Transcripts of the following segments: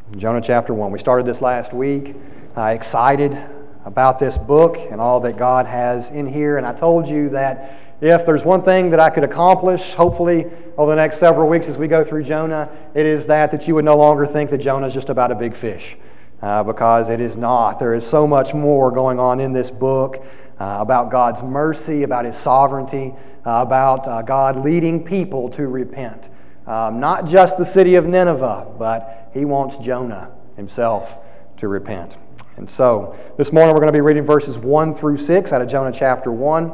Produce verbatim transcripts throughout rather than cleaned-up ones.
Jonah chapter one. We started this last week. Uh, excited about this book and all that God has in here. And I told you that if there's one thing that I could accomplish, hopefully over the next several weeks as we go through Jonah, it is that that you would no longer think that Jonah is just about a big fish. Uh, because it is not. There is so much more going on in this book uh, about God's mercy, about His sovereignty, uh, about uh, God leading people to repent. Um, not just the city of Nineveh, but He wants Jonah himself to repent. And so, this morning we're going to be reading verses one through six out of Jonah chapter one.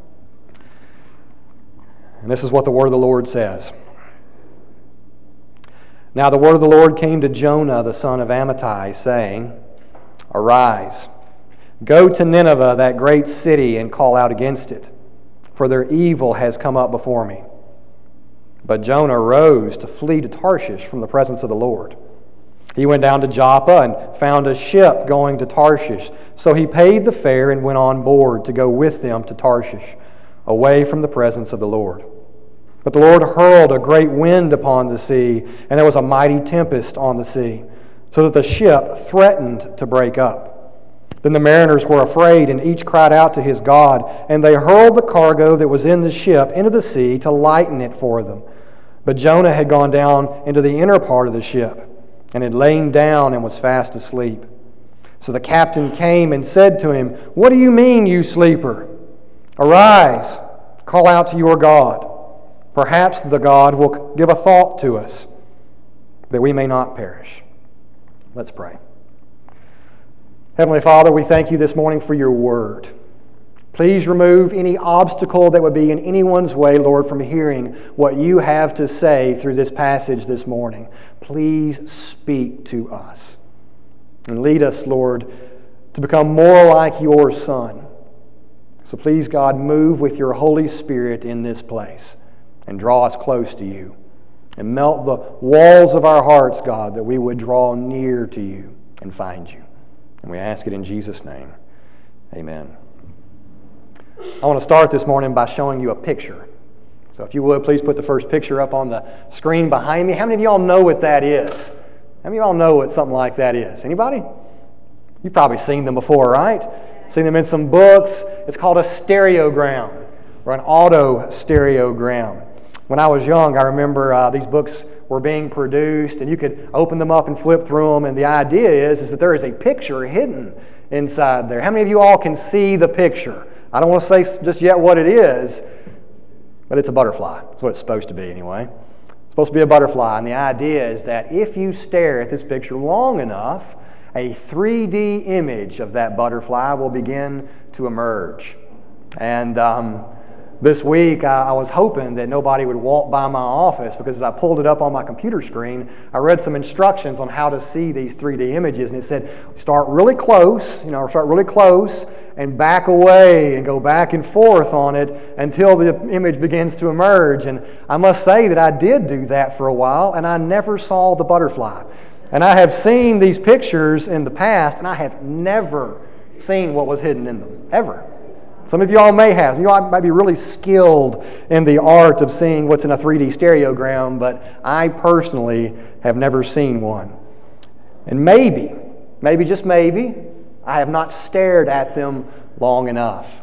And this is what the word of the Lord says. Now the word of the Lord came to Jonah, the son of Amittai, saying, Arise, go to Nineveh, that great city, and call out against it, for their evil has come up before me. But Jonah rose to flee to Tarshish from the presence of the Lord. He went down to Joppa and found a ship going to Tarshish. So he paid the fare and went on board to go with them to Tarshish, away from the presence of the Lord. But the Lord hurled a great wind upon the sea, and there was a mighty tempest on the sea, so that the ship threatened to break up. Then the mariners were afraid, and each cried out to his God, and they hurled the cargo that was in the ship into the sea to lighten it for them. But Jonah had gone down into the inner part of the ship, and had lain down and was fast asleep. So the captain came and said to him, What do you mean, you sleeper? Arise, call out to your God. Perhaps the God will give a thought to us, that we may not perish. Let's pray. Heavenly Father, we thank you this morning for your word. Please remove any obstacle that would be in anyone's way, Lord, from hearing what you have to say through this passage this morning. Please speak to us and lead us, Lord, to become more like your Son. So please, God, move with your Holy Spirit in this place and draw us close to you and melt the walls of our hearts, God, that we would draw near to you and find you. And we ask it in Jesus' name. Amen. I want to start this morning by showing you a picture. So if you would, please put the first picture up on the screen behind me. How many of y'all know what that is? How many of y'all know what something like that is? Anybody? You've probably seen them before, right? Seen them in some books. It's called a stereogram or an auto-stereogram. When I was young, I remember uh, these books were being produced, and you could open them up and flip through them, and the idea is, is that there is a picture hidden inside there. How many of you all can see the picture? I don't want to say just yet what it is, but it's a butterfly. That's what it's supposed to be anyway. It's supposed to be a butterfly, and the idea is that if you stare at this picture long enough, a three D image of that butterfly will begin to emerge. And um, this week, I, I was hoping that nobody would walk by my office, because as I pulled it up on my computer screen, I read some instructions on how to see these three D images, and it said, start really close, you know, start really close, and back away and go back and forth on it until the image begins to emerge. And I must say that I did do that for a while, and I never saw the butterfly. And I have seen these pictures in the past, and I have never seen what was hidden in them, ever. Some of you all may have. You all might be really skilled in the art of seeing what's in a three D stereogram, but I personally have never seen one. And maybe, maybe just maybe, I have not stared at them long enough.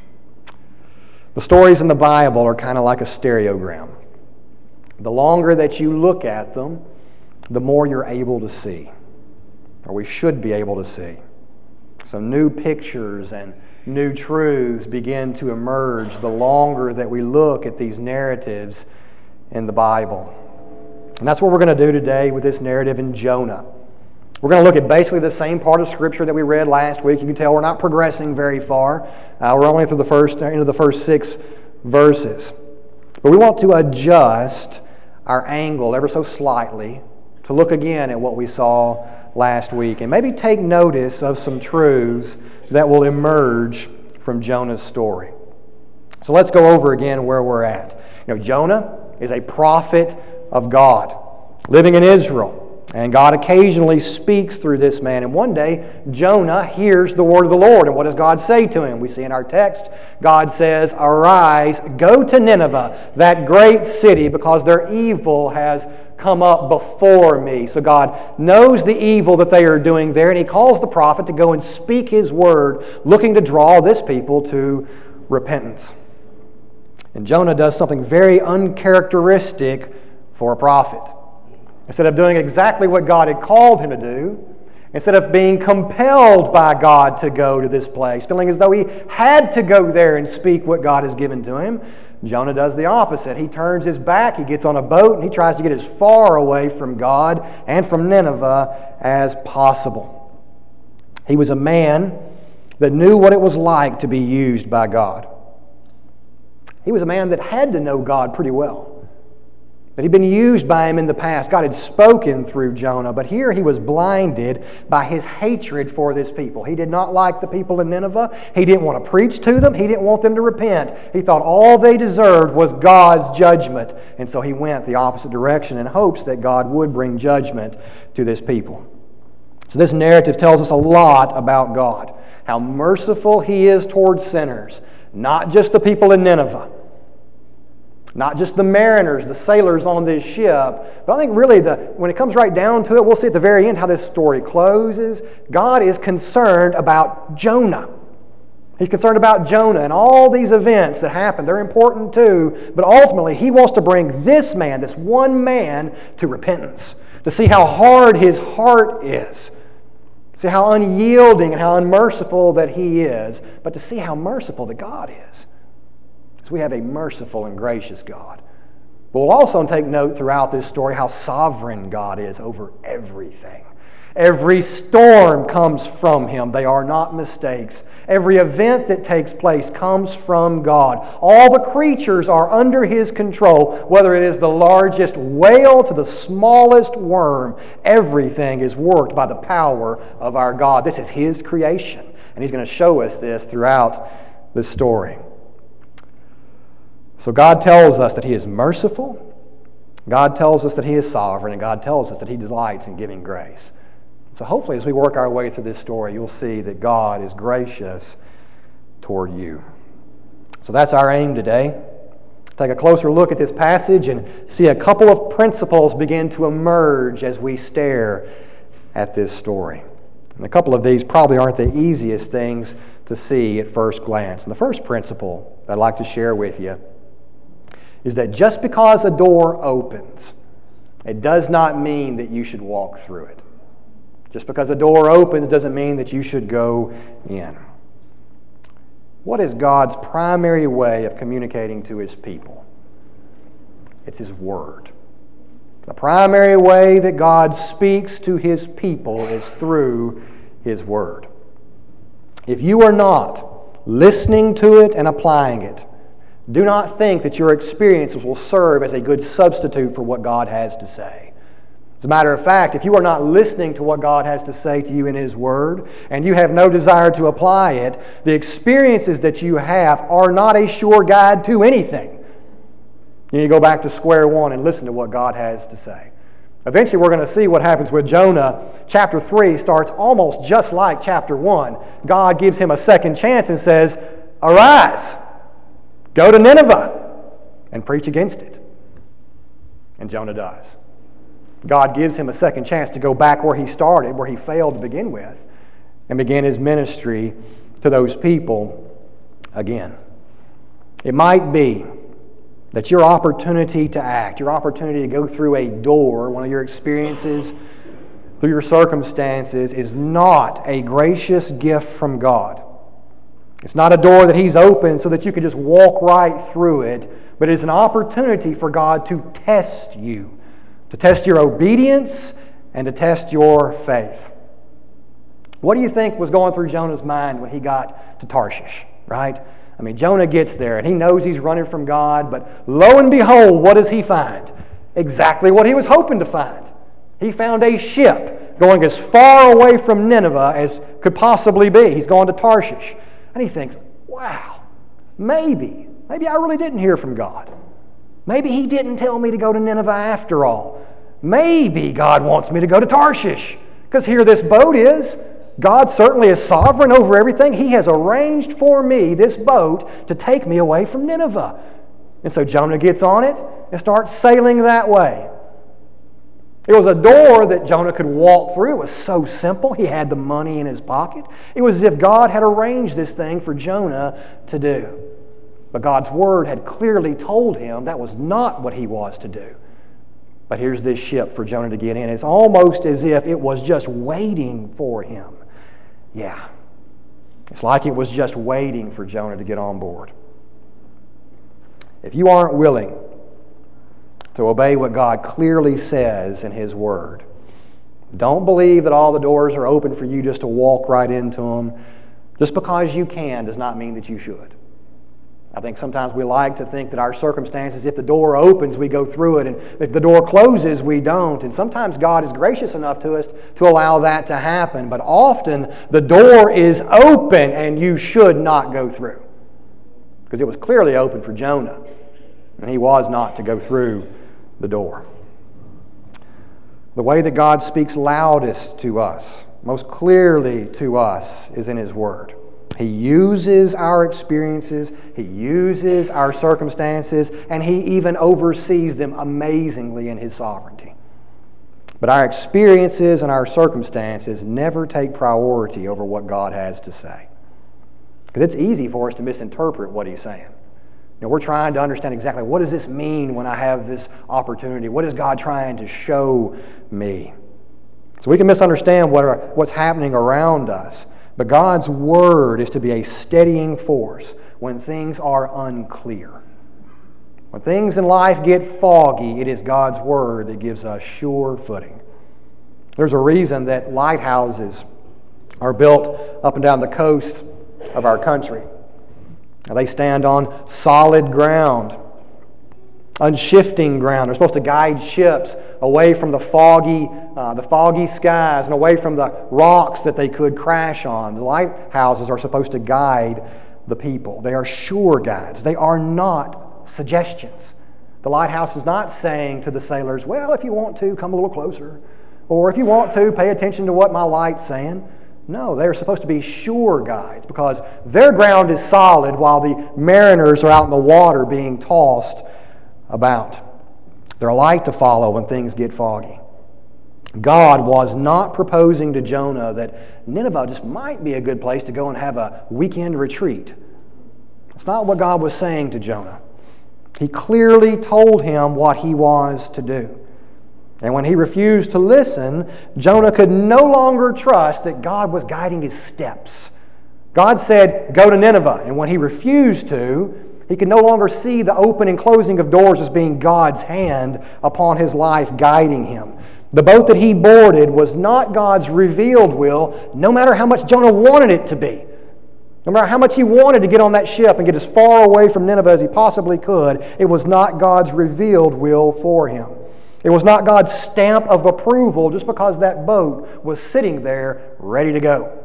The stories in the Bible are kind of like a stereogram. The longer that you look at them, the more you're able to see, or we should be able to see. So new pictures and new truths begin to emerge the longer that we look at these narratives in the Bible. And that's what we're going to do today with this narrative in Jonah. We're going to look at basically the same part of Scripture that we read last week. You can tell we're not progressing very far. Uh, we're only through the first into the first six verses. But we want to adjust our angle ever so slightly to look again at what we saw last week and maybe take notice of some truths that will emerge from Jonah's story. So let's go over again where we're at. You know, Jonah is a prophet of God living in Israel. And God occasionally speaks through this man. And one day, Jonah hears the word of the Lord. And what does God say to him? We see in our text, God says, "Arise, go to Nineveh, that great city, because their evil has come up before me." So God knows the evil that they are doing there, and He calls the prophet to go and speak His word, looking to draw this people to repentance. And Jonah does something very uncharacteristic for a prophet. Instead of doing exactly what God had called him to do, instead of being compelled by God to go to this place, feeling as though he had to go there and speak what God has given to him, Jonah does the opposite. He turns his back, he gets on a boat, and he tries to get as far away from God and from Nineveh as possible. He was a man that knew what it was like to be used by God. He was a man that had to know God pretty well. But he'd been used by Him in the past. God had spoken through Jonah, but here he was blinded by his hatred for this people. He did not like the people in Nineveh. He didn't want to preach to them. He didn't want them to repent. He thought all they deserved was God's judgment. And so he went the opposite direction in hopes that God would bring judgment to this people. So this narrative tells us a lot about God, how merciful He is towards sinners, not just the people in Nineveh, not just the mariners, the sailors on this ship, but I think really the, when it comes right down to it, we'll see at the very end how this story closes. God is concerned about Jonah. He's concerned about Jonah and all these events that happen. They're important too, but ultimately He wants to bring this man, this one man, to repentance, to see how hard his heart is, see how unyielding and how unmerciful that he is, but to see how merciful that God is. We have a merciful and gracious God. But we'll also take note throughout this story how sovereign God is over everything. Every storm comes from Him. They are not mistakes. Every event that takes place comes from God. All the creatures are under His control, whether it is the largest whale to the smallest worm. Everything is worked by the power of our God. This is His creation, and He's going to show us this throughout this story. So God tells us that He is merciful, God tells us that He is sovereign, and God tells us that He delights in giving grace. So hopefully as we work our way through this story, you'll see that God is gracious toward you. So that's our aim today. Take a closer look at this passage and see a couple of principles begin to emerge as we stare at this story. And a couple of these probably aren't the easiest things to see at first glance. And the first principle that I'd like to share with you is that just because a door opens, it does not mean that you should walk through it. Just because a door opens doesn't mean that you should go in. What is God's primary way of communicating to His people? It's His Word. The primary way that God speaks to His people is through His Word. If you are not listening to it and applying it, do not think that your experiences will serve as a good substitute for what God has to say. As a matter of fact, if you are not listening to what God has to say to you in His Word, and you have no desire to apply it, the experiences that you have are not a sure guide to anything. You need to go back to square one and listen to what God has to say. Eventually we're going to see what happens with Jonah. Chapter three starts almost just like chapter one. God gives him a second chance and says, "Arise, go to Nineveh and preach against it." And Jonah does. God gives him a second chance to go back where he started, where he failed to begin with, and begin his ministry to those people again. It might be that your opportunity to act, your opportunity to go through a door, one of your experiences, through your circumstances, is not a gracious gift from God. It's not a door that He's opened so that you can just walk right through it, but it is an opportunity for God to test you, to test your obedience and to test your faith. What do you think was going through Jonah's mind when he got to Tarshish, right? I mean, Jonah gets there and he knows he's running from God, but lo and behold, what does he find? Exactly what he was hoping to find. He found a ship going as far away from Nineveh as could possibly be. He's going to Tarshish. And he thinks, wow, maybe, maybe I really didn't hear from God. Maybe He didn't tell me to go to Nineveh after all. Maybe God wants me to go to Tarshish, because here this boat is. God certainly is sovereign over everything. He has arranged for me this boat to take me away from Nineveh. And so Jonah gets on it and starts sailing that way. It was a door that Jonah could walk through. It was so simple. He had the money in his pocket. It was as if God had arranged this thing for Jonah to do. But God's Word had clearly told him that was not what he was to do. But here's this ship for Jonah to get in. It's almost as if it was just waiting for him. Yeah. It's like it was just waiting for Jonah to get on board. If you aren't willing to obey what God clearly says in His Word, don't believe that all the doors are open for you just to walk right into them. Just because you can does not mean that you should. I think sometimes we like to think that our circumstances, if the door opens, we go through it, and if the door closes, we don't. And sometimes God is gracious enough to us to allow that to happen. But often the door is open and you should not go through. Because it was clearly open for Jonah, and he was not to go through the door. The way that God speaks loudest to us, most clearly to us, is in His Word. He uses our experiences, He uses our circumstances, and He even oversees them amazingly in His sovereignty. But our experiences and our circumstances never take priority over what God has to say. Because it's easy for us to misinterpret what He's saying. You know, we're trying to understand exactly, what does this mean when I have this opportunity? What is God trying to show me? So we can misunderstand what are, what's happening around us. But God's Word is to be a steadying force when things are unclear. When things in life get foggy, it is God's Word that gives us sure footing. There's a reason that lighthouses are built up and down the coast of our country. Now, they stand on solid ground, unshifting ground. They're supposed to guide ships away from the foggy, uh, the foggy skies and away from the rocks that they could crash on. The lighthouses are supposed to guide the people. They are sure guides. They are not suggestions. The lighthouse is not saying to the sailors, well, if you want to, come a little closer. Or if you want to, pay attention to what my light's saying. No, they're supposed to be sure guides because their ground is solid while the mariners are out in the water being tossed about. They're a light to follow when things get foggy. God was not proposing to Jonah that Nineveh just might be a good place to go and have a weekend retreat. That's not what God was saying to Jonah. He clearly told him what he was to do. And when he refused to listen, Jonah could no longer trust that God was guiding his steps. God said, go to Nineveh. And when he refused to, he could no longer see the open and closing of doors as being God's hand upon his life guiding him. The boat that he boarded was not God's revealed will, no matter how much Jonah wanted it to be. No matter how much he wanted to get on that ship and get as far away from Nineveh as he possibly could, it was not God's revealed will for him. It was not God's stamp of approval just because that boat was sitting there ready to go.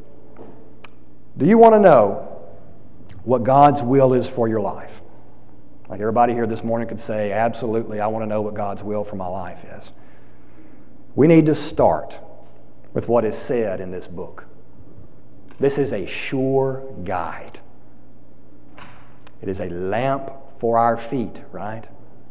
Do you want to know what God's will is for your life? Like everybody here this morning could say, absolutely, I want to know what God's will for my life is. We need to start with what is said in this book. This is a sure guide. It is a lamp for our feet, right?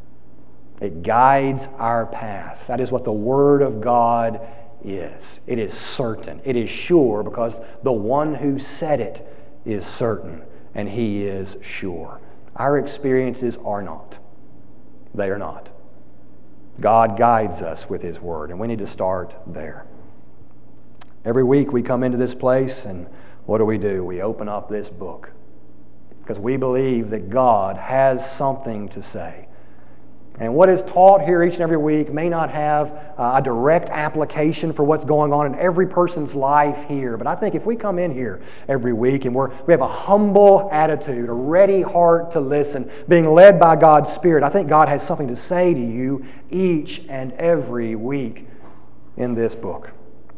It guides our path. That is what the Word of God is. It is certain. It is sure because the one who said it is certain and He is sure. Our experiences are not. They are not. God guides us with His Word, and we need to start there. Every week we come into this place, and what do we do? We open up this book because we believe that God has something to say. And what is taught here each and every week may not have uh, a direct application for what's going on in every person's life here. But I think if we come in here every week and we're, we have a humble attitude, a ready heart to listen, being led by God's Spirit, I think God has something to say to you each and every week in this book.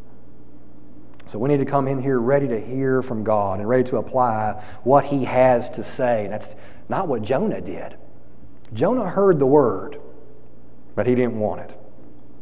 So we need to come in here ready to hear from God and ready to apply what He has to say. That's not what Jonah did. Jonah heard the word, but he didn't want it.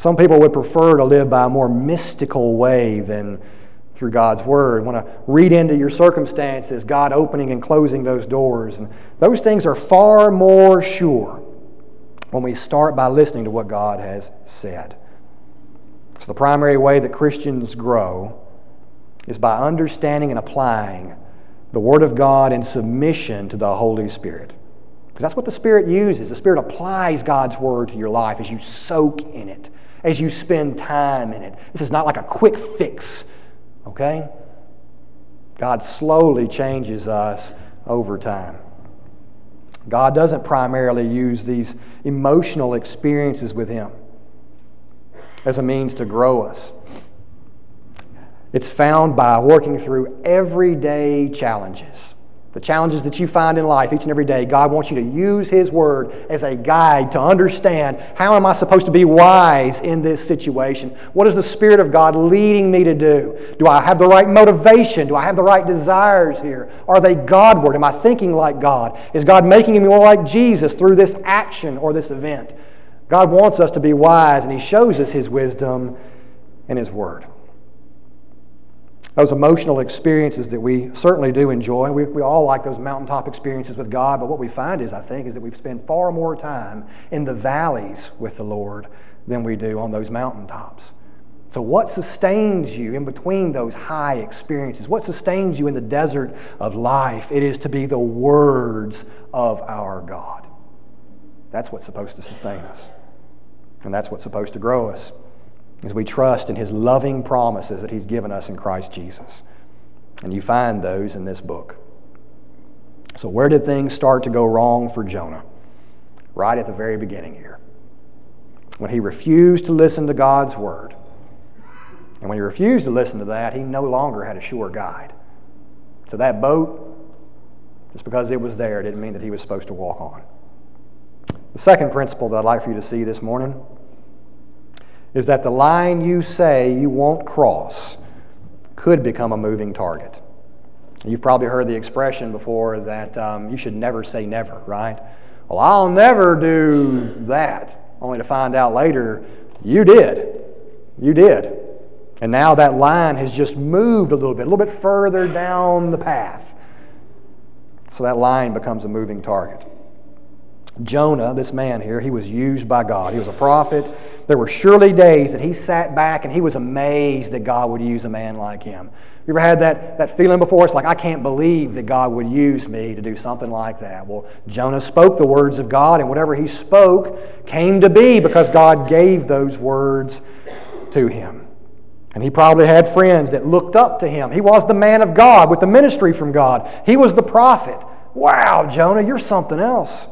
Some people would prefer to live by a more mystical way than through God's Word. Want to read into your circumstances, God opening and closing those doors. And those things are far more sure when we start by listening to what God has said. So the primary way that Christians grow is by understanding and applying the Word of God in submission to the Holy Spirit. Because that's what the Spirit uses. The Spirit applies God's Word to your life as you soak in it, as you spend time in it. This is not like a quick fix, okay? God slowly changes us over time. God doesn't primarily use these emotional experiences with Him as a means to grow us. It's found by working through everyday challenges. The challenges that you find in life each and every day, God wants you to use His Word as a guide to understand, how am I supposed to be wise in this situation? What is the Spirit of God leading me to do? Do I have the right motivation? Do I have the right desires here? Are they Godward? Am I thinking like God? Is God making me more like Jesus through this action or this event? God wants us to be wise, and He shows us His wisdom in His Word. Those emotional experiences that we certainly do enjoy, we, we all like those mountaintop experiences with God, but what we find is, I think, is that we spend far more time in the valleys with the Lord than we do on those mountaintops. So what sustains you in between those high experiences? What sustains you in the desert of life? It is to be the words of our God. That's what's supposed to sustain us. And that's what's supposed to grow us, as we trust in His loving promises that He's given us in Christ Jesus. And you find those in this book. So where did things start to go wrong for Jonah? Right at the very beginning here. When he refused to listen to God's Word. And when he refused to listen to that, he no longer had a sure guide. So that boat, just because it was there, didn't mean that he was supposed to walk on. The second principle that I'd like for you to see this morning is that the line you say you won't cross could become a moving target. You've probably heard the expression before that um, you should never say never, right? Well, I'll never do that, only to find out later you did. You did. And now that line has just moved a little bit, a little bit further down the path. So that line becomes a moving target. Jonah, this man here, he was used by God. He was a prophet. There were surely days that he sat back and he was amazed that God would use a man like him. You ever had that, that feeling before? It's like, I can't believe that God would use me to do something like that. Well, Jonah spoke the words of God, and whatever he spoke came to be because God gave those words to him. And he probably had friends that looked up to him. He was the man of God with the ministry from God. He was the prophet. Wow, Jonah, you're something else.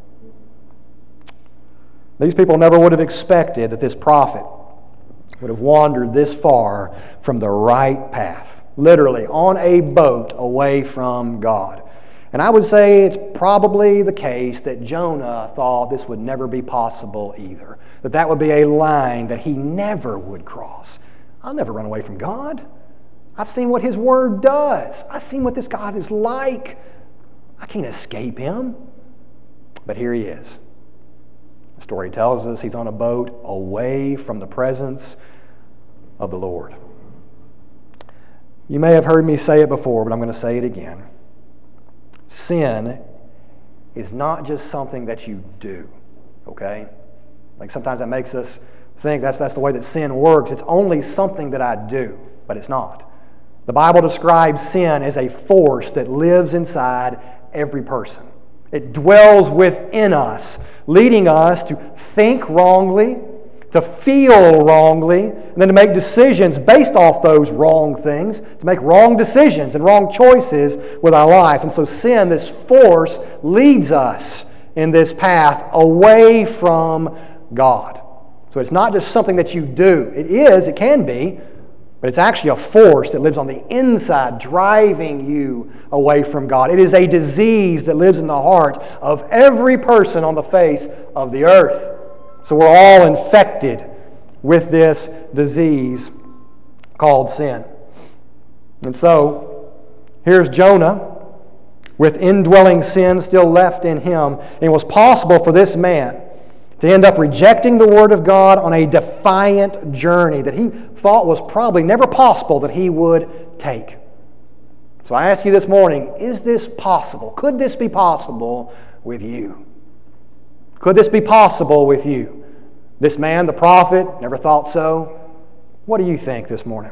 These people never would have expected that this prophet would have wandered this far from the right path, literally on a boat away from God. And I would say it's probably the case that Jonah thought this would never be possible either, that that would be a line that he never would cross. I'll never run away from God. I've seen what His Word does. I've seen what this God is like. I can't escape Him. But here he is. The story tells us he's on a boat away from the presence of the Lord. You may have heard me say it before, but I'm going to say it again. Sin is not just something that you do, okay? Like sometimes that makes us think that's, that's the way that sin works. It's only something that I do, but it's not. The Bible describes sin as a force that lives inside every person. It dwells within us, leading us to think wrongly, to feel wrongly, and then to make decisions based off those wrong things, to make wrong decisions and wrong choices with our life. And so sin, this force, leads us in this path away from God. So it's not just something that you do. It is, it can be, but it's actually a force that lives on the inside, driving you away from God. It is a disease that lives in the heart of every person on the face of the earth. So we're all infected with this disease called sin. And so, here's Jonah with indwelling sin still left in him. And it was possible for this man, to end up rejecting the Word of God on a defiant journey that he thought was probably never possible that he would take. So I ask you this morning, is this possible? Could this be possible with you? Could this be possible with you? This man, the prophet, never thought so. What do you think this morning?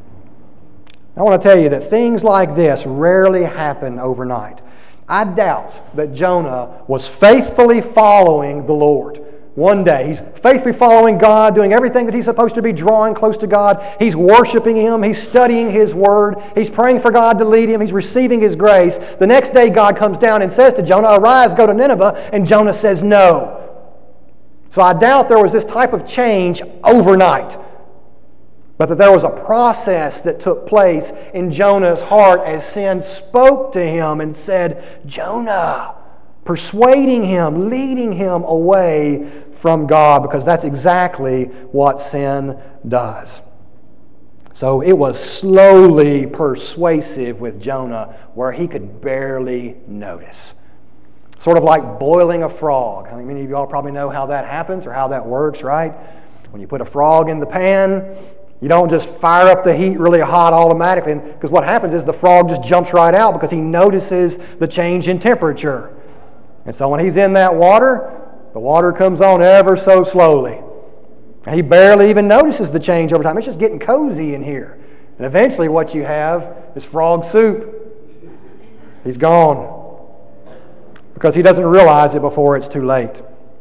I want to tell you that things like this rarely happen overnight. I doubt that Jonah was faithfully following the Lord. One day, he's faithfully following God, doing everything that he's supposed to be, drawing close to God. He's worshiping Him. He's studying His Word. He's praying for God to lead him. He's receiving His grace. The next day, God comes down and says to Jonah, "Arise, go to Nineveh," and Jonah says no. So I doubt there was this type of change overnight, but that there was a process that took place in Jonah's heart as sin spoke to him and said, "Jonah," persuading him, leading him away from God, because that's exactly what sin does. So it was slowly persuasive with Jonah where he could barely notice. Sort of like boiling a frog. I mean, many of you all probably know how that happens or how that works, right? When you put a frog in the pan, you don't just fire up the heat really hot automatically, because what happens is the frog just jumps right out because he notices the change in temperature. And so when he's in that water, the water comes on ever so slowly. And he barely even notices the change over time. It's just getting cozy in here. And eventually what you have is frog soup. He's gone. Because he doesn't realize it before it's too late.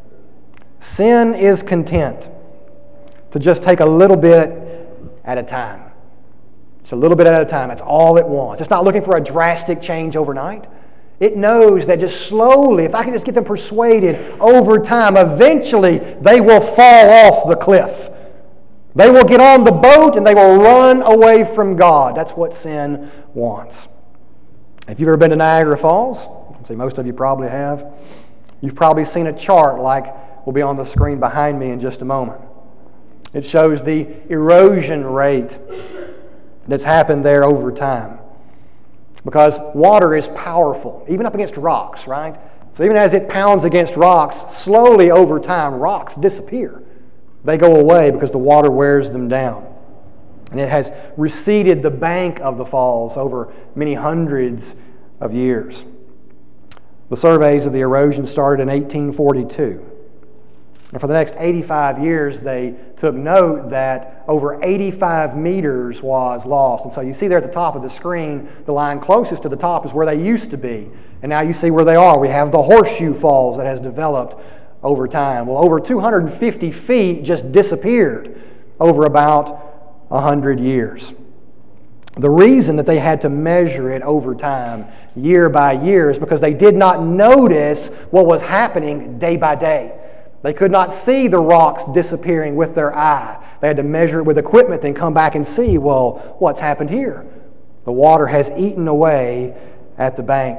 Sin is content to just take a little bit at a time. Just a little bit at a time. That's all it wants. It's not looking for a drastic change overnight. It knows that just slowly, if I can just get them persuaded over time, eventually they will fall off the cliff. They will get on the boat and they will run away from God. That's what sin wants. If you've ever been to Niagara Falls, I see most of you probably have, you've probably seen a chart like will be on the screen behind me in just a moment. It shows the erosion rate that's happened there over time. Because water is powerful, even up against rocks, right? So even as it pounds against rocks, slowly over time, rocks disappear. They go away because the water wears them down. And it has receded the bank of the falls over many hundreds of years. The surveys of the erosion started in eighteen forty-two. And for the next eighty-five years, they took note that over eighty-five meters was lost. And so you see there at the top of the screen, the line closest to the top is where they used to be. And now you see where they are. We have the Horseshoe Falls that has developed over time. Well, over two hundred fifty feet just disappeared over about one hundred years. The reason that they had to measure it over time, year by year, is because they did not notice what was happening day by day. They could not see the rocks disappearing with their eye. They had to measure it with equipment, then come back and see, well, what's happened here? The water has eaten away at the bank.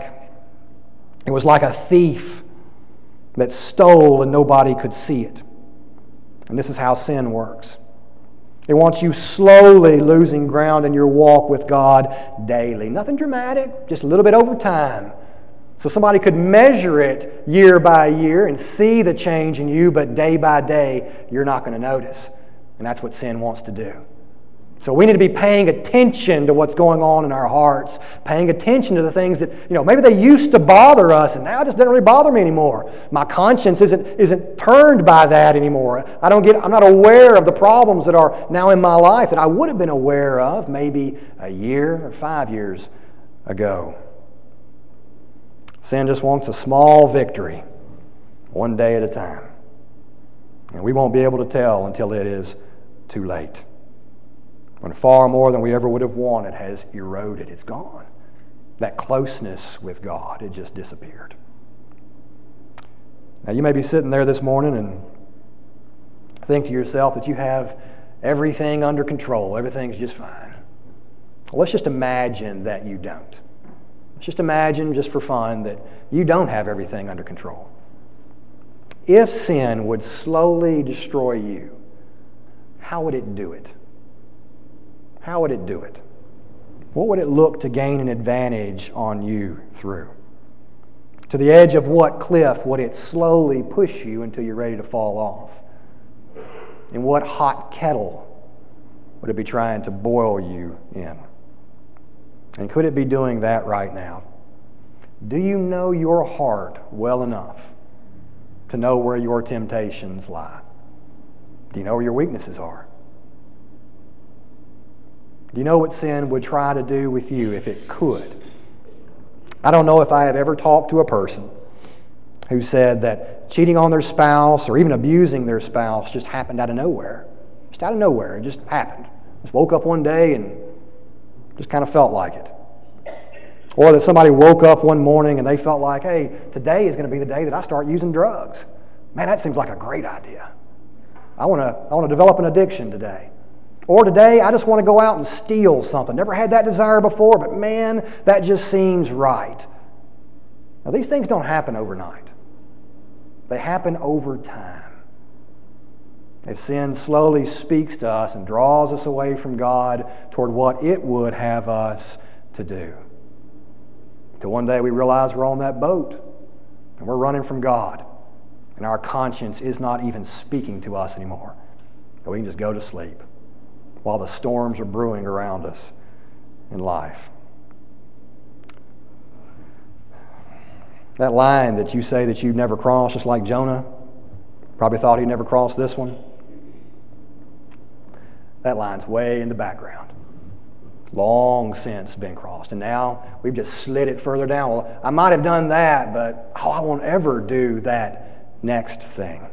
It was like a thief that stole and nobody could see it. And this is how sin works. It wants you slowly losing ground in your walk with God daily. Nothing dramatic, just a little bit over time. So somebody could measure it year by year and see the change in you, but day by day, you're not going to notice. And that's what sin wants to do. So we need to be paying attention to what's going on in our hearts, paying attention to the things that, you know, maybe they used to bother us and now it just doesn't really bother me anymore. My conscience isn't, isn't turned by that anymore. I don't get, I'm not aware of the problems that are now in my life that I would have been aware of maybe a year or five years ago. Sin just wants a small victory, one day at a time. And we won't be able to tell until it is too late. When far more than we ever would have wanted has eroded. It's gone. That closeness with God, it just disappeared. Now you may be sitting there this morning and think to yourself that you have everything under control. Everything's just fine. Well, let's just imagine that you don't. Let's just imagine, just for fun, that you don't have everything under control. If sin would slowly destroy you, how would it do it? How would it do it? What would it look to gain an advantage on you through? To the edge of what cliff would it slowly push you until you're ready to fall off? In what hot kettle would it be trying to boil you in? And could it be doing that right now? Do you know your heart well enough to know where your temptations lie? Do you know where your weaknesses are? Do you know what sin would try to do with you if it could? I don't know if I have ever talked to a person who said that cheating on their spouse or even abusing their spouse just happened out of nowhere. Just out of nowhere. It just happened. Just woke up one day and just kind of felt like it. Or that somebody woke up one morning and they felt like, hey, today is going to be the day that I start using drugs. Man, that seems like a great idea. I want to I want to develop an addiction today. Or today, I just want to go out and steal something. Never had that desire before, but man, that just seems right. Now, these things don't happen overnight. They happen over time. As sin slowly speaks to us and draws us away from God toward what it would have us to do. Until one day we realize we're on that boat and we're running from God and our conscience is not even speaking to us anymore. And we can just go to sleep while the storms are brewing around us in life. That line that you say that you'd never cross, just like Jonah, probably thought he'd never cross this one. That line's way in the background. Long since been crossed. And now we've just slid it further down. Well, I might have done that, but oh, I won't ever do that next thing.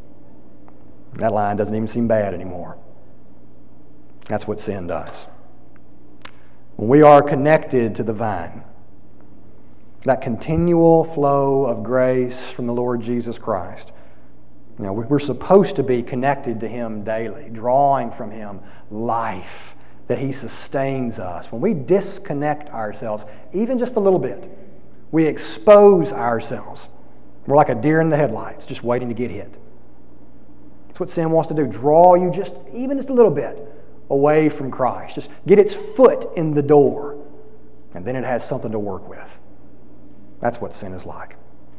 That line doesn't even seem bad anymore. That's what sin does. When we are connected to the vine, that continual flow of grace from the Lord Jesus Christ, you know, we're supposed to be connected to Him daily, drawing from Him life, that He sustains us. When we disconnect ourselves, even just a little bit, we expose ourselves. We're like a deer in the headlights, just waiting to get hit. That's what sin wants to do, draw you just, even just a little bit, away from Christ. Just get its foot in the door, and then it has something to work with. That's what sin is like.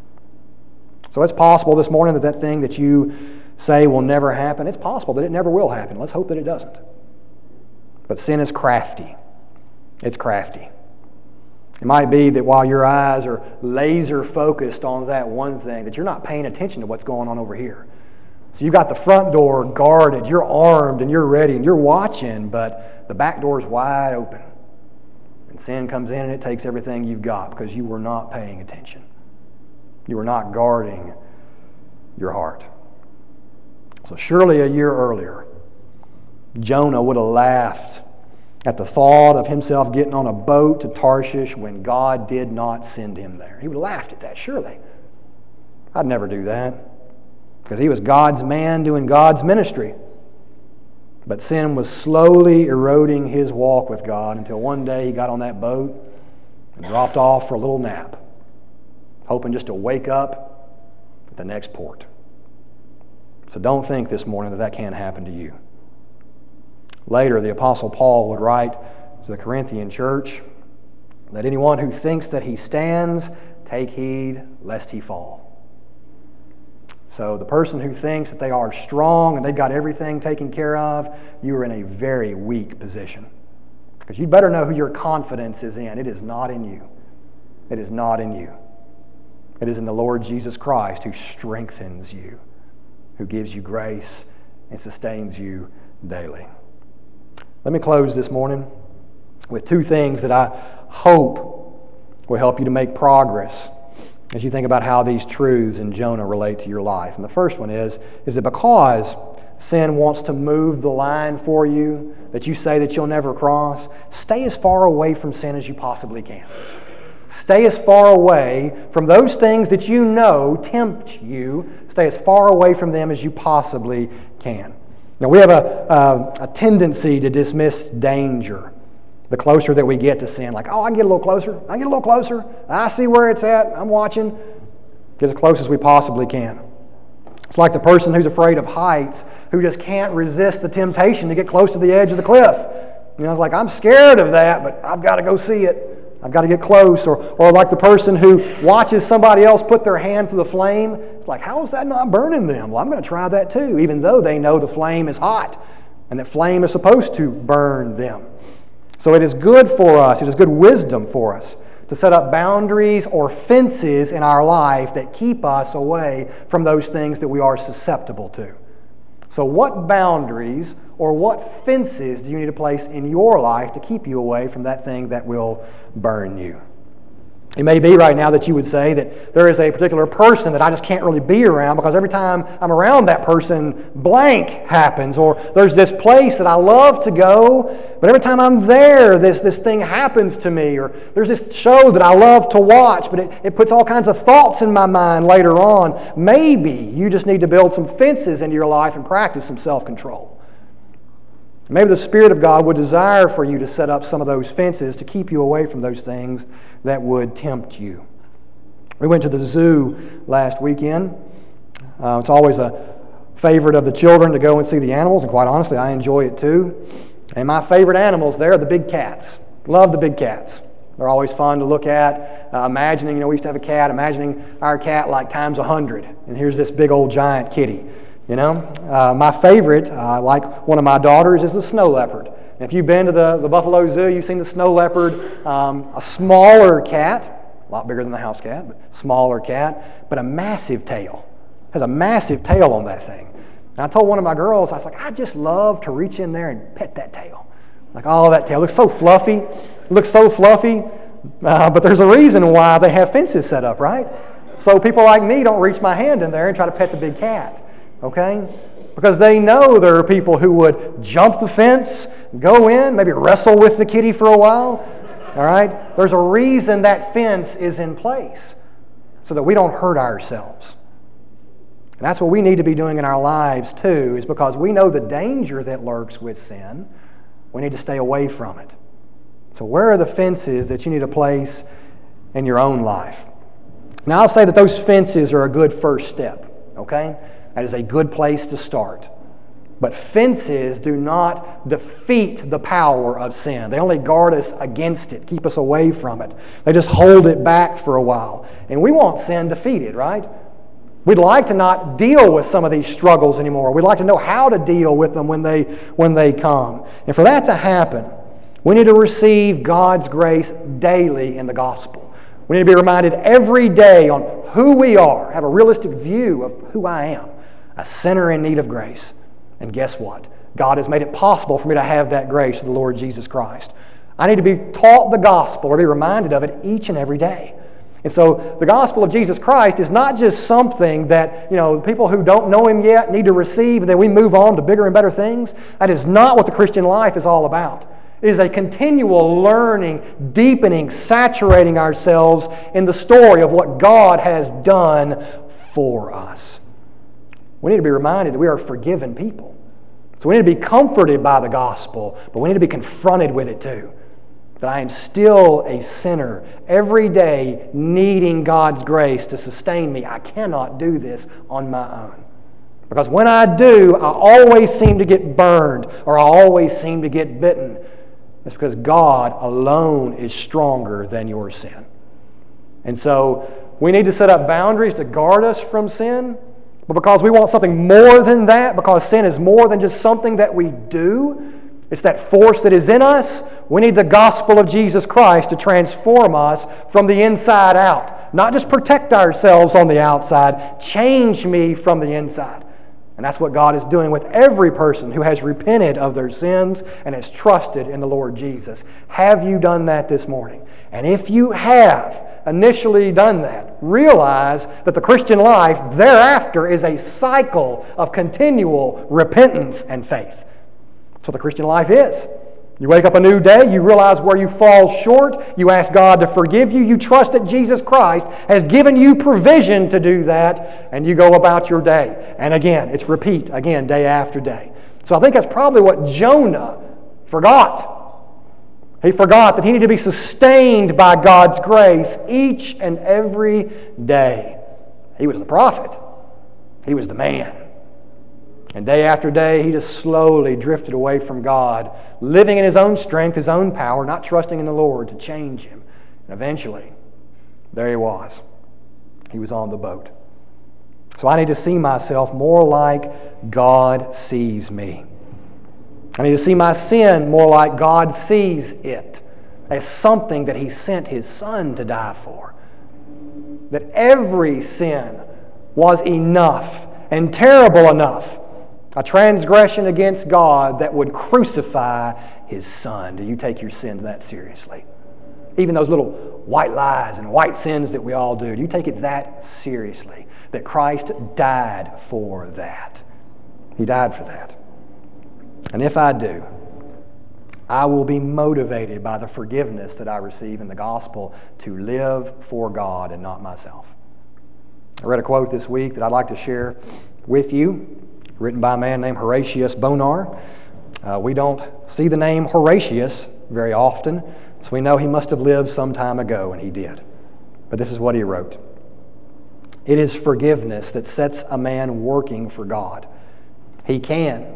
So it's possible this morning that that thing that you say will never happen, it's possible that it never will happen. Let's hope that it doesn't. But sin is crafty. It's crafty. It might be that while your eyes are laser focused on that one thing, that you're not paying attention to what's going on over here. So you've got the front door guarded, you're armed and you're ready and you're watching, but the back door is wide open. And sin comes in and it takes everything you've got because you were not paying attention. You were not guarding your heart. So surely a year earlier, Jonah would have laughed at the thought of himself getting on a boat to Tarshish when God did not send him there. He would have laughed at that, surely. I'd never do that because he was God's man doing God's ministry. But sin was slowly eroding his walk with God until one day he got on that boat and dropped off for a little nap, hoping just to wake up at the next port. So don't think this morning that that can't happen to you. Later, the Apostle Paul would write to the Corinthian church, "Let anyone who thinks that he stands take heed lest he fall." So the person who thinks that they are strong and they've got everything taken care of, you are in a very weak position. Because you better know who your confidence is in. It is not in you. It is not in you. It is in the Lord Jesus Christ who strengthens you, who gives you grace and sustains you daily. Let me close this morning with two things that I hope will help you to make progress as you think about how these truths in Jonah relate to your life. And the first one is, is that because sin wants to move the line for you that you say that you'll never cross, stay as far away from sin as you possibly can. Stay as far away from those things that you know tempt you. Stay as far away from them as you possibly can. Now, we have a, a, a tendency to dismiss danger the closer that we get to sin. Like, oh, I can get a little closer. I can get a little closer. I see where it's at. I'm watching. Get as close as we possibly can. It's like the person who's afraid of heights who just can't resist the temptation to get close to the edge of the cliff. You know, it's like, I'm scared of that, but I've got to go see it. I've got to get close. Or, or like the person who watches somebody else put their hand through the flame. It's like, how is that not burning them? Well, I'm going to try that too, even though they know the flame is hot and that flame is supposed to burn them. So it is good for us, it is good wisdom for us to set up boundaries or fences in our life that keep us away from those things that we are susceptible to. So what boundaries or what fences do you need to place in your life to keep you away from that thing that will burn you? It may be right now that you would say that there is a particular person that I just can't really be around because every time I'm around that person, blank happens. Or there's this place that I love to go, but every time I'm there, this, this thing happens to me. Or there's this show that I love to watch, but it, it puts all kinds of thoughts in my mind later on. Maybe you just need to build some fences into your life and practice some self-control. Maybe the Spirit of God would desire for you to set up some of those fences to keep you away from those things that would tempt you. We went to the zoo last weekend. Uh, it's always a favorite of the children to go and see the animals, and quite honestly, I enjoy it too. And my favorite animals there are the big cats. Love the big cats. They're always fun to look at. Uh, imagining, you know, we used to have a cat, imagining our cat like times a hundred, and here's this big old giant kitty. You know, uh, my favorite, uh, like one of my daughters, is the snow leopard. And if you've been to the, the Buffalo Zoo, you've seen the snow leopard, um, a smaller cat, a lot bigger than the house cat, but smaller cat, but a massive tail. Has a massive tail on that thing. And I told one of my girls, I was like, I just love to reach in there and pet that tail. Like, oh, that tail looks so fluffy. It looks so fluffy. Uh, but there's a reason why they have fences set up, right? So people like me don't reach my hand in there and try to pet the big cat. Okay? Because they know there are people who would jump the fence, go in, maybe wrestle with the kitty for a while. All right? There's a reason that fence is in place so that we don't hurt ourselves. And that's what we need to be doing in our lives too, is because we know the danger that lurks with sin. We need to stay away from it. So where are the fences that you need to place in your own life? Now I'll say that those fences are a good first step. Okay? That is a good place to start. But fences do not defeat the power of sin. They only guard us against it, keep us away from it. They just hold it back for a while. And we want sin defeated, right? We'd like to not deal with some of these struggles anymore. We'd like to know how to deal with them when they, when they come. And for that to happen, we need to receive God's grace daily in the gospel. We need to be reminded every day on who we are, have a realistic view of who I am. A sinner in need of grace. And guess what? God has made it possible for me to have that grace through the Lord Jesus Christ. I need to be taught the gospel or be reminded of it each and every day. And so the gospel of Jesus Christ is not just something that, you know, people who don't know Him yet need to receive and then we move on to bigger and better things. That is not what the Christian life is all about. It is a continual learning, deepening, saturating ourselves in the story of what God has done for us. We need to be reminded that we are forgiven people. So we need to be comforted by the gospel, but we need to be confronted with it too. That I am still a sinner, every day needing God's grace to sustain me. I cannot do this on my own. Because when I do, I always seem to get burned or I always seem to get bitten. It's because God alone is stronger than your sin. And so we need to set up boundaries to guard us from sin. But because we want something more than that, because sin is more than just something that we do, it's that force that is in us, we need the gospel of Jesus Christ to transform us from the inside out. Not just protect ourselves on the outside, change me from the inside. And that's what God is doing with every person who has repented of their sins and has trusted in the Lord Jesus. Have you done that this morning? And if you have initially done that, realize that the Christian life thereafter is a cycle of continual repentance and faith. That's what the Christian life is. You wake up a new day, you realize where you fall short, you ask God to forgive you, you trust that Jesus Christ has given you provision to do that, and you go about your day. And again, it's repeat, again, day after day. So I think that's probably what Jonah forgot. He forgot that he needed to be sustained by God's grace each and every day. He was the prophet. He was the man. And day after day, he just slowly drifted away from God, living in his own strength, his own power, not trusting in the Lord to change him And eventually, there he was. He was on the boat. So I need to see myself more like God sees me. I need to see my sin more like God sees it, as something that He sent His Son to die for. That every sin was enough and terrible enough, a transgression against God that would crucify His Son. Do you take your sins that seriously? Even those little white lies and white sins that we all do, do you take it that seriously? That Christ died for that. He died for that. And if I do, I will be motivated by the forgiveness that I receive in the gospel to live for God and not myself. I read a quote this week that I'd like to share with you, written by a man named Horatius Bonar. Uh, we don't see the name Horatius very often, so we know he must have lived some time ago, and he did. But this is what he wrote. It is forgiveness that sets a man working for God. He can,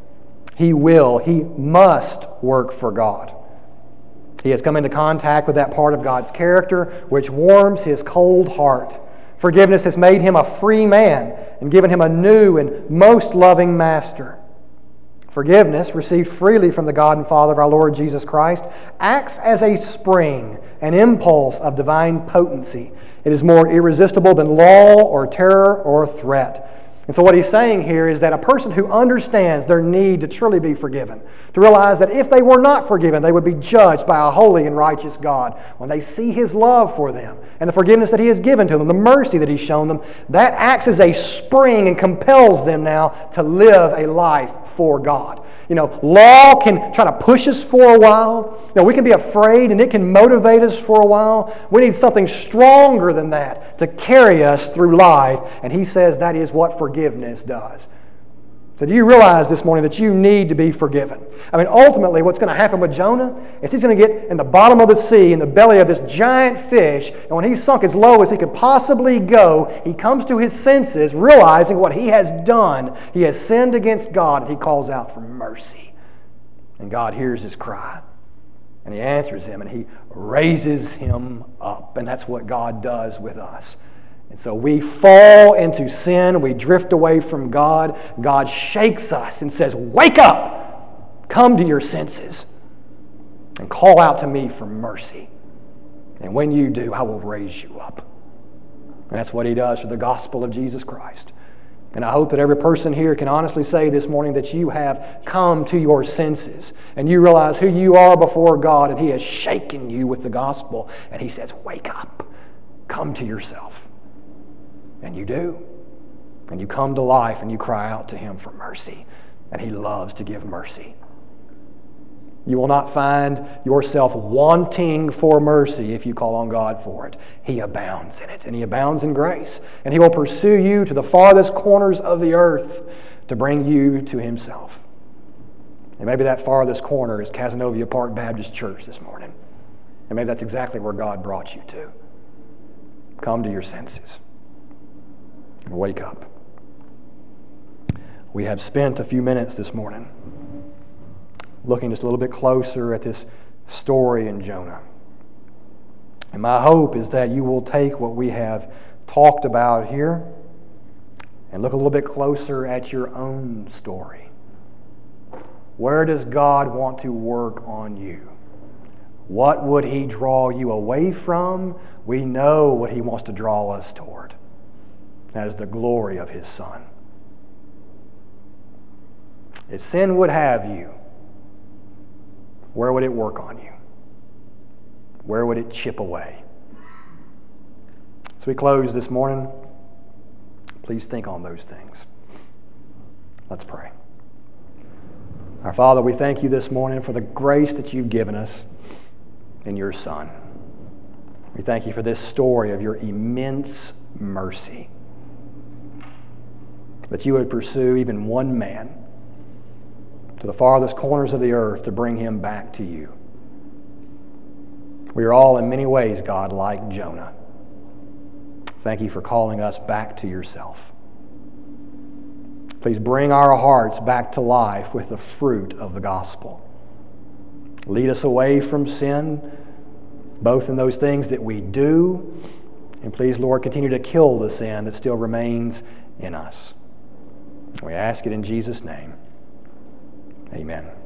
he will, he must work for God. He has come into contact with that part of God's character which warms his cold heart. Forgiveness has made him a free man and given him a new and most loving master. Forgiveness, received freely from the God and Father of our Lord Jesus Christ, acts as a spring, an impulse of divine potency. It is more irresistible than law or terror or threat. And so what he's saying here is that a person who understands their need to truly be forgiven, to realize that if they were not forgiven, they would be judged by a holy and righteous God. When they see His love for them and the forgiveness that He has given to them, the mercy that He's shown them, that acts as a spring and compels them now to live a life for God. You know, law can try to push us for a while. You know, we can be afraid and it can motivate us for a while. We need something stronger than that to carry us through life. And he says that is what forgiveness does. So do you realize this morning that you need to be forgiven? I mean, ultimately what's going to happen with Jonah is he's going to get in the bottom of the sea, in the belly of this giant fish, and when he's sunk as low as he could possibly go, he comes to his senses, realizing what he has done. He has sinned against God, and he calls out for mercy. And God hears his cry, and He answers him, and He raises him up. And that's what God does with us. And so we fall into sin, we drift away from God. God shakes us and says, "Wake up! Come to your senses and call out to me for mercy. And when you do, I will raise you up." And that's what He does through the gospel of Jesus Christ. And I hope that every person here can honestly say this morning that you have come to your senses and you realize who you are before God, and He has shaken you with the gospel. And He says, "Wake up! Come to yourself." And you do. And you come to life and you cry out to Him for mercy. And He loves to give mercy. You will not find yourself wanting for mercy if you call on God for it. He abounds in it, and He abounds in grace. And He will pursue you to the farthest corners of the earth to bring you to Himself. And maybe that farthest corner is Cazenovia Park Baptist Church this morning. And maybe that's exactly where God brought you to. Come to your senses. And wake up. We have spent a few minutes this morning looking just a little bit closer at this story in Jonah. And my hope is that you will take what we have talked about here and look a little bit closer at your own story. Where does God want to work on you? What would He draw you away from? We know what He wants to draw us toward. That is the glory of His Son. If sin would have you, where would it work on you? Where would it chip away? So we close this morning. Please think on those things. Let's pray. Our Father, we thank You this morning for the grace that You've given us in Your Son. We thank You for this story of Your immense mercy. That You would pursue even one man to the farthest corners of the earth to bring him back to You. We are all in many ways, God, like Jonah. Thank You for calling us back to Yourself. Please bring our hearts back to life with the fruit of the gospel. Lead us away from sin. both in those things that we do, and please, Lord, continue to kill the sin that still remains in us. We ask it in Jesus' name. Amen.